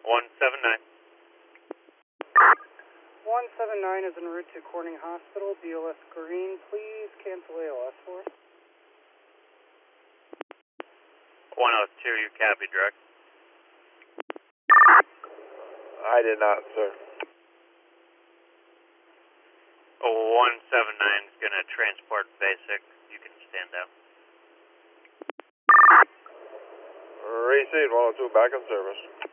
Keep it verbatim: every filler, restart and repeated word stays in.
one seven nine. one seven nine is en route to Corning Hospital, B L S Green. Please cancel A L S for us. one oh two, you copy direct. I did not, sir. one seven nine is going to transport basic. You can stand down. Receive one oh two, back in service.